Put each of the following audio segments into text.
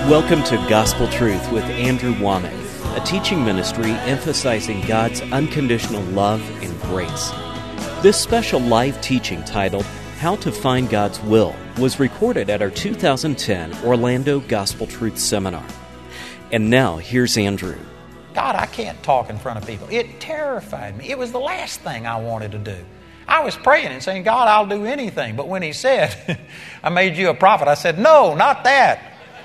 Welcome to Gospel Truth with Andrew Womack, a teaching ministry emphasizing God's unconditional love and grace. This special live teaching titled, How to Find God's Will, was recorded at our 2010 Orlando Gospel Truth Seminar. And now, here's Andrew. God, I can't talk in front of people. It terrified me. It was the last thing I wanted to do. I was praying and saying, God, I'll do anything. But when He said, I made you a prophet, I said, no, not that.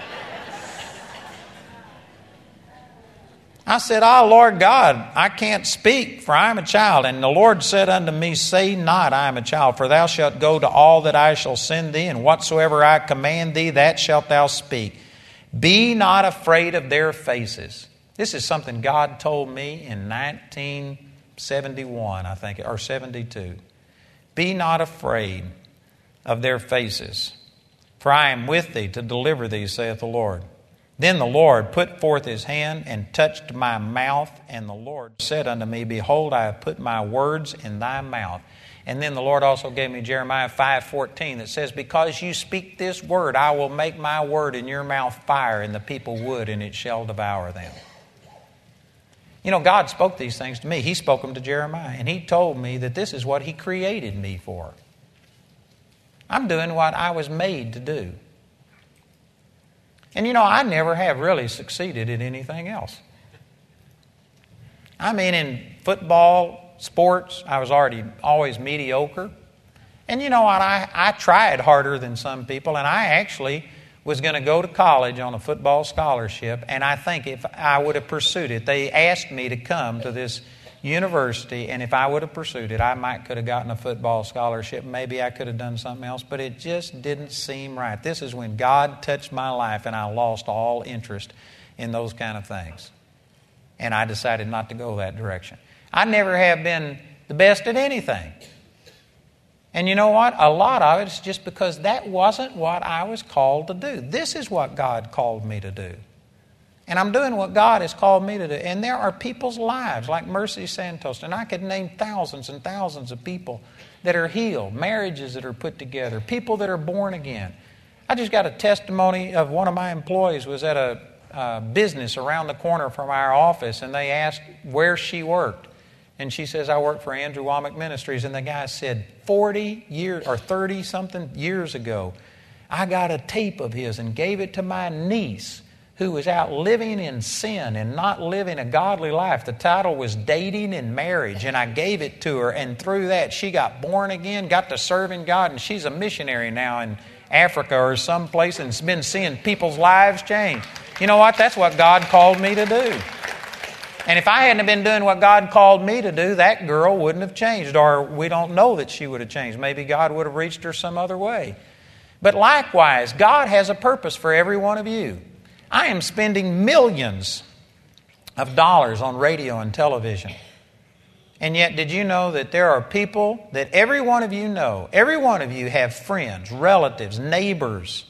I said, Lord God, I can't speak, for I am a child. And the Lord said unto me, say not, I am a child, for thou shalt go to all that I shall send thee, and whatsoever I command thee, that shalt thou speak. Be not afraid of their faces. This is something God told me in 1971, I think, or 72. Be not afraid of their faces, for I am with thee to deliver thee, saith the Lord. Then the Lord put forth His hand and touched my mouth, and the Lord said unto me, behold, I have put my words in thy mouth. And then the Lord also gave me Jeremiah 5:14 that says, because you speak this word, I will make my word in your mouth fire, and the people wood, and it shall devour them. You know, God spoke these things to me. He spoke them to Jeremiah, and He told me that this is what He created me for. I'm doing what I was made to do. And you know, I never have really succeeded at anything else. I mean, in football, sports, I was always mediocre. And you know what, I tried harder than some people, and I actually was going to go to college on a football scholarship, and I think if I would have pursued it, they asked me to come to this university, and if I would have pursued it, I could have gotten a football scholarship. Maybe I could have done something else, but it just didn't seem right. This is when God touched my life, and I lost all interest in those kind of things. And I decided not to go that direction. I never have been the best at anything. And you know what? A lot of it is just because that wasn't what I was called to do. This is what God called me to do. And I'm doing what God has called me to do. And there are people's lives, like Mercy Santos, and I could name thousands and thousands of people that are healed, marriages that are put together, people that are born again. I just got a testimony of one of my employees was at a business around the corner from our office, and they asked where she worked. And she says, I work for Andrew Womack Ministries. And the guy said, 40 years or 30-something years ago, I got a tape of his and gave it to my niece who was out living in sin and not living a godly life. The title was Dating and Marriage, and I gave it to her, and through that she got born again, got to serving God, and she's a missionary now in Africa or someplace and has been seeing people's lives change. You know what? That's what God called me to do. And if I hadn't been doing what God called me to do, that girl wouldn't have changed, or we don't know that she would have changed. Maybe God would have reached her some other way. But likewise, God has a purpose for every one of you. I am spending millions of dollars on radio and television. And yet, did you know that there are people that every one of you know, every one of you have friends, relatives, neighbors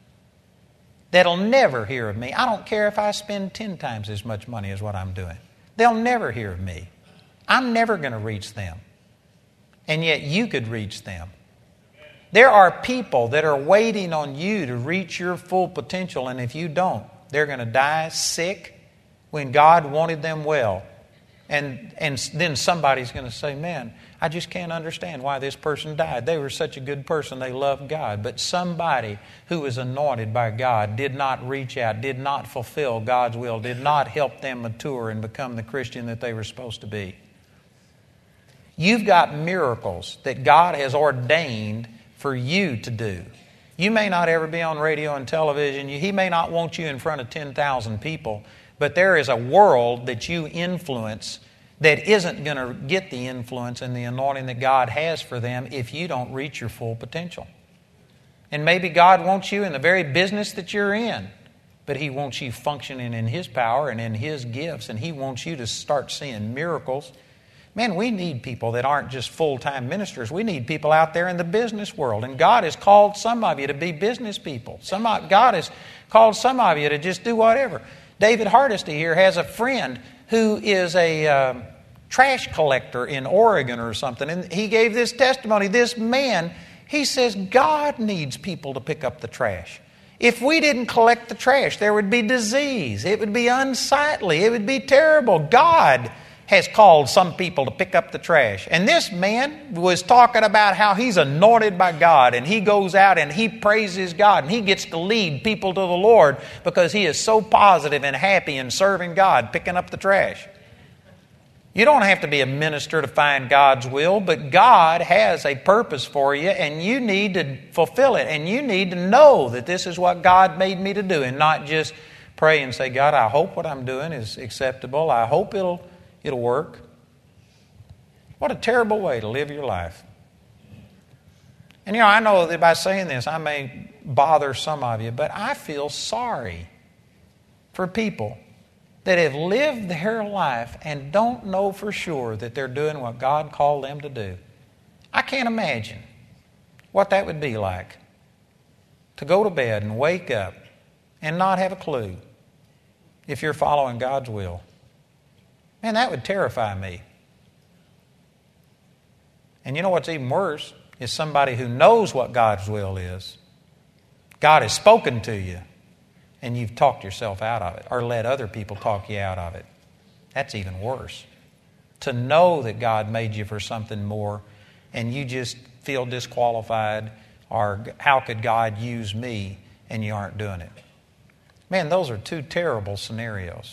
that'll never hear of me. I don't care if I spend 10 times as much money as what I'm doing. They'll never hear of me. I'm never going to reach them. And yet you could reach them. There are people that are waiting on you to reach your full potential, and if you don't, they're going to die sick when God wanted them well. And then somebody's going to say, man, I just can't understand why this person died. They were such a good person. They loved God. But somebody who was anointed by God did not reach out, did not fulfill God's will, did not help them mature and become the Christian that they were supposed to be. You've got miracles that God has ordained for you to do. You may not ever be on radio and television. He may not want you in front of 10,000 people, but there is a world that you influence that isn't going to get the influence and the anointing that God has for them if you don't reach your full potential. And maybe God wants you in the very business that you're in, but He wants you functioning in His power and in His gifts, and He wants you to start seeing miracles. Man, we need people that aren't just full-time ministers. We need people out there in the business world. And God has called some of you to be business people. God has called some of you to just do whatever. David Hardesty here has a friend who is a trash collector in Oregon or something. And he gave this testimony. This man, he says, God needs people to pick up the trash. If we didn't collect the trash, there would be disease. It would be unsightly. It would be terrible. God has called some people to pick up the trash. And this man was talking about how he's anointed by God, and he goes out and he praises God, and he gets to lead people to the Lord because he is so positive and happy in serving God, picking up the trash. You don't have to be a minister to find God's will, but God has a purpose for you, and you need to fulfill it. And you need to know that this is what God made me to do, and not just pray and say, God, I hope what I'm doing is acceptable. I hope it'll work. What a terrible way to live your life. And I know that by saying this, I may bother some of you, but I feel sorry for people that have lived their life and don't know for sure that they're doing what God called them to do. I can't imagine what that would be like, to go to bed and wake up and not have a clue if you're following God's will. Man, that would terrify me. And you know what's even worse is somebody who knows what God's will is. God has spoken to you, and you've talked yourself out of it or let other people talk you out of it. That's even worse. To know that God made you for something more and you just feel disqualified, or how could God use me, and you aren't doing it. Man, those are two terrible scenarios.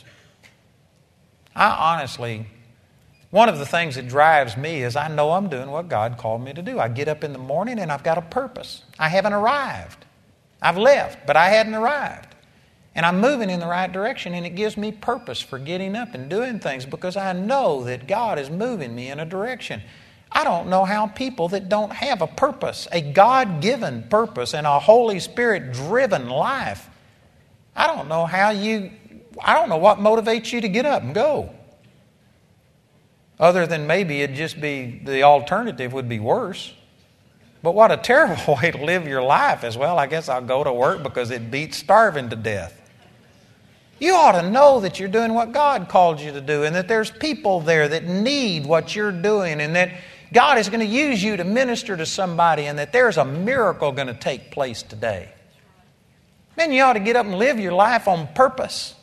I honestly, one of the things that drives me is I know I'm doing what God called me to do. I get up in the morning and I've got a purpose. I haven't arrived. I've left, but I hadn't arrived. And I'm moving in the right direction, and it gives me purpose for getting up and doing things because I know that God is moving me in a direction. I don't know how people that don't have a purpose, a God-given purpose and a Holy Spirit-driven life, I don't know what motivates you to get up and go. Other than maybe it'd just be, the alternative would be worse. But what a terrible way to live your life as well. I guess I'll go to work because it beats starving to death. You ought to know that you're doing what God called you to do, and that there's people there that need what you're doing, and that God is going to use you to minister to somebody, and that there's a miracle going to take place today. Man, you ought to get up and live your life on purpose.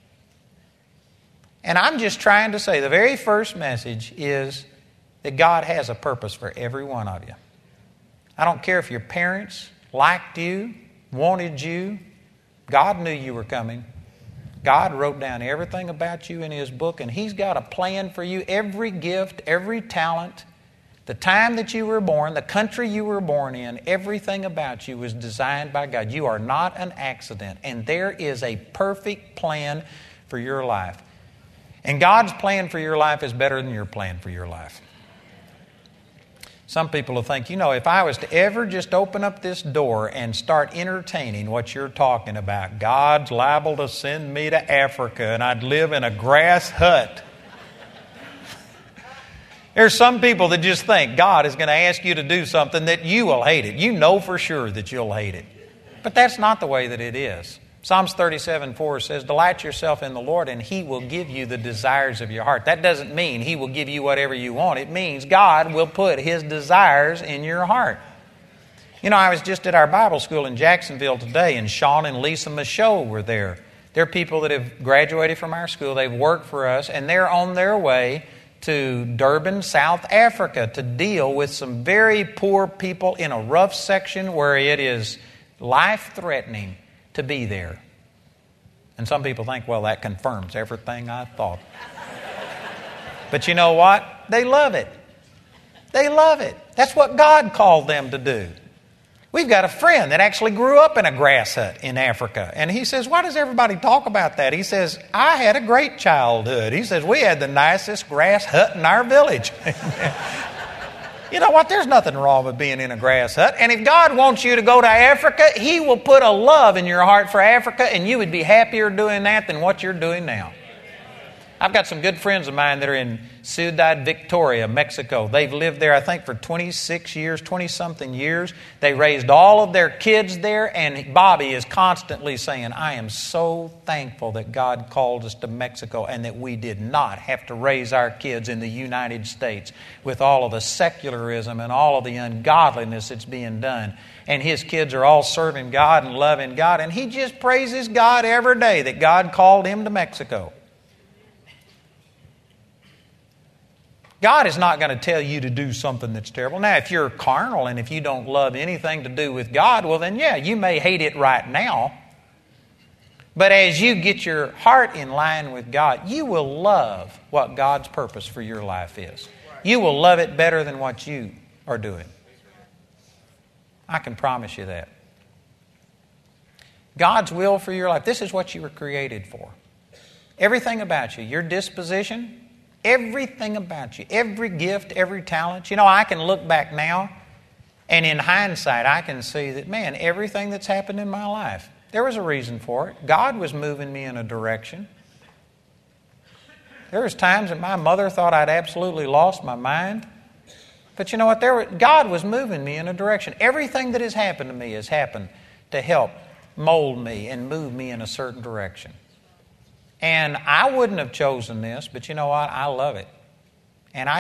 And I'm just trying to say the very first message is that God has a purpose for every one of you. I don't care if your parents liked you, wanted you. God knew you were coming. God wrote down everything about you in His book, and He's got a plan for you. Every gift, every talent, the time that you were born, the country you were born in, everything about you was designed by God. You are not an accident, and there is a perfect plan for your life. And God's plan for your life is better than your plan for your life. Some people will think, if I was to ever just open up this door and start entertaining what you're talking about, God's liable to send me to Africa and I'd live in a grass hut. There's some people that just think God is going to ask you to do something that you will hate it. You know for sure that you'll hate it. But that's not the way that it is. Psalms 37:4 says, delight yourself in the Lord and He will give you the desires of your heart. That doesn't mean He will give you whatever you want. It means God will put His desires in your heart. I was just at our Bible school in Jacksonville today, and Sean and Lisa Michaud were there. They're people that have graduated from our school. They've worked for us, and they're on their way to Durban, South Africa, to deal with some very poor people in a rough section where it is life-threatening to be there. And some people think, well, that confirms everything I thought. But you know what? They love it. They love it. That's what God called them to do. We've got a friend that actually grew up in a grass hut in Africa. And he says, why does everybody talk about that? He says, I had a great childhood. He says, we had the nicest grass hut in our village. You know what? There's nothing wrong with being in a grass hut. And if God wants you to go to Africa, He will put a love in your heart for Africa, and you would be happier doing that than what you're doing now. I've got some good friends of mine that are in Ciudad Victoria, Mexico. They've lived there, I think, for 26 years, 20-something years. They raised all of their kids there, and Bobby is constantly saying, I am so thankful that God called us to Mexico and that we did not have to raise our kids in the United States with all of the secularism and all of the ungodliness that's being done. And his kids are all serving God and loving God, and he just praises God every day that God called him to Mexico. God is not going to tell you to do something that's terrible. Now, if you're carnal and if you don't love anything to do with God, well then, yeah, you may hate it right now. But as you get your heart in line with God, you will love what God's purpose for your life is. You will love it better than what you are doing. I can promise you that. God's will for your life, this is what you were created for. Everything about you, your disposition, everything about you, every gift, every talent. You know, I can look back now, and in hindsight, I can see that, man, everything that's happened in my life, there was a reason for it. God was moving me in a direction. There was times that my mother thought I'd absolutely lost my mind. But you know what? God was moving me in a direction. Everything that has happened to me has happened to help mold me and move me in a certain direction. And I wouldn't have chosen this, but you know what? I love it. And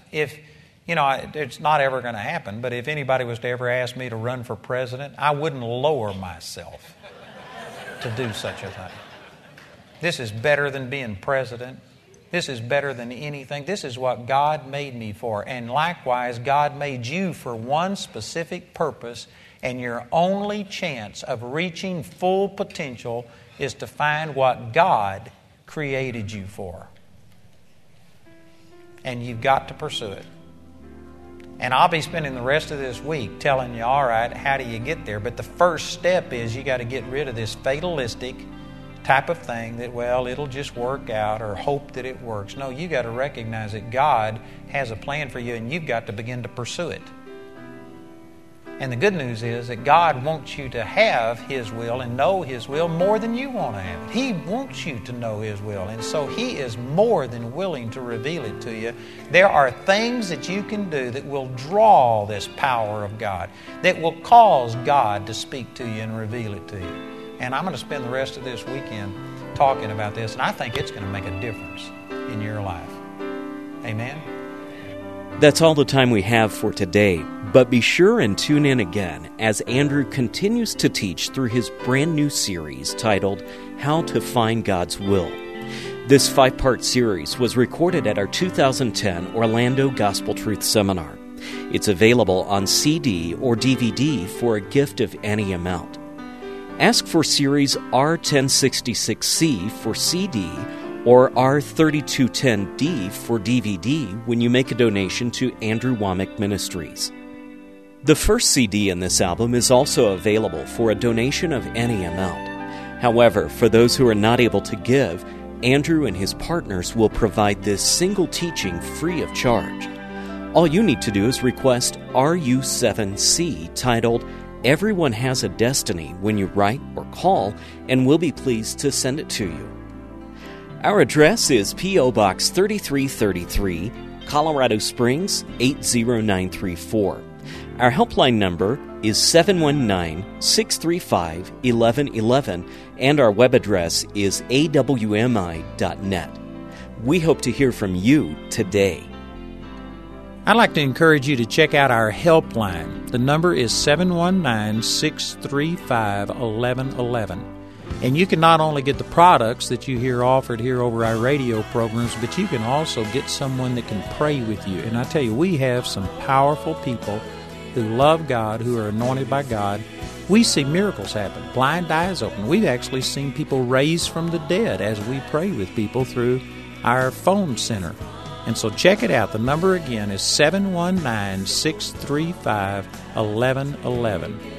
it's not ever going to happen, but if anybody was to ever ask me to run for president, I wouldn't lower myself to do such a thing. This is better than being president. This is better than anything. This is what God made me for. And likewise, God made you for one specific purpose, and your only chance of reaching full potential is to find what God created you for. And you've got to pursue it. And I'll be spending the rest of this week telling you, all right, how do you get there? But the first step is you got to get rid of this fatalistic type of thing that, well, it'll just work out, or hope that it works. No, you got to recognize that God has a plan for you, and you've got to begin to pursue it. And the good news is that God wants you to have His will and know His will more than you want to have it. He wants you to know His will, and so He is more than willing to reveal it to you. There are things that you can do that will draw this power of God, that will cause God to speak to you and reveal it to you. And I'm going to spend the rest of this weekend talking about this, and I think it's going to make a difference in your life. Amen? That's all the time we have for today, but be sure and tune in again as Andrew continues to teach through his brand new series titled How to Find God's Will. This 5-part series was recorded at our 2010 Orlando Gospel Truth Seminar. It's available on CD or DVD for a gift of any amount. Ask for Series R1066C for CD or R3210D for DVD when you make a donation to Andrew Wommack Ministries. The first CD in this album is also available for a donation of any amount. However, for those who are not able to give, Andrew and his partners will provide this single teaching free of charge. All you need to do is request RU7C titled Everyone Has a Destiny when you write or call, and we'll be pleased to send it to you. Our address is P.O. Box 3333, Colorado Springs 80934. Our helpline number is 719-635-1111, and our web address is awmi.net. We hope to hear from you today. I'd like to encourage you to check out our helpline. The number is 719-635-1111. And you can not only get the products that you hear offered here over our radio programs, but you can also get someone that can pray with you. And I tell you, we have some powerful people who love God, who are anointed by God. We see miracles happen, blind eyes open. We've actually seen people raised from the dead as we pray with people through our phone center. And so check it out. The number again is 719-635-1111.